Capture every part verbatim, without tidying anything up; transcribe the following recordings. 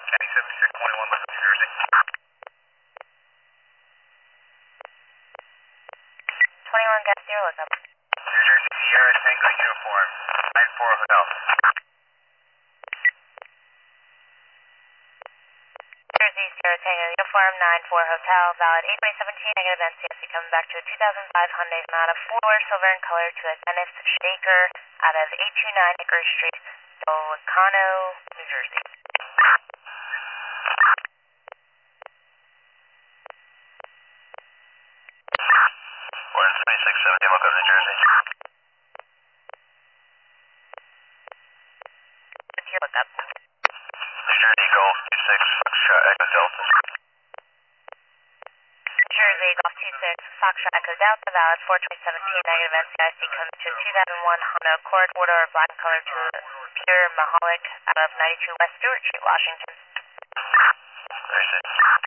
seventy-six twenty-one, New Jersey. twenty-one got zero, look up. New Jersey Sierra Tango Uniform, nine four Hotel. Jersey Sierra Tango Uniform, nine four Hotel, valid eight twenty seventeen, negative N C S C coming back to a two thousand five Hyundai Sonata four, silver in color to a Zenith Shaker out of eight two nine Acre Street, Dolcano, New Jersey. one twenty-six seventy, welcome New Jersey. What's your lookup? New Jersey Golf two six, Foxtrot Echo Delta. Jersey Golf two six, Foxtrot Echo Delta, valid four twenty seventeen, negative N C I C comes to two thousand one Honda Accord, order of black color to Pure Mahalik out of ninety-two West Stewart Street, Washington. Very safe.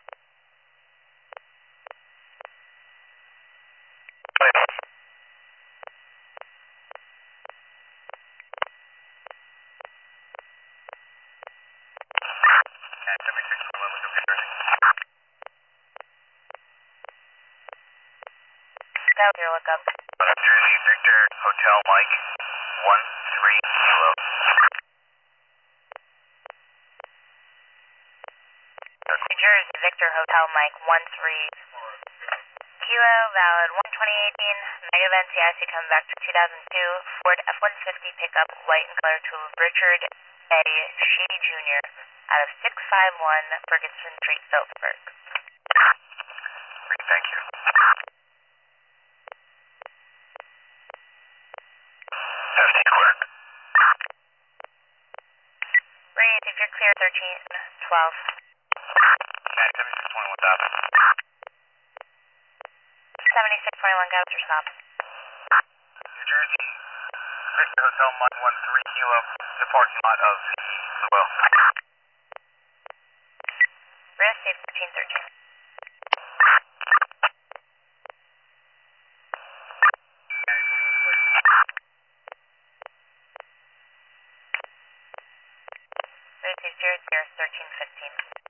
seventy-six twenty-one, New Jersey. That was your lookup. New Jersey Victor Hotel Mike, one three Kilo. New Jersey Victor Hotel Mike, one three Kilo, valid one twenty eighteen, negative N C I C coming back to two thousand two Ford F one fifty pickup, white in color to Richard A. Shea Junior out of six five one Ferguson Street, Phillipsburg. Great, thank you. seventy clear. Reed, if you're clear, thirteen twelve. nine seventy-six twenty-one, thousand. seventy-six twenty-one, got your stop. New Jersey Victor Hotel Mike, one three Kilo, the parking lot of the well. Real estate thirteen thirteen. Real estate zero zero thirteen fifteen.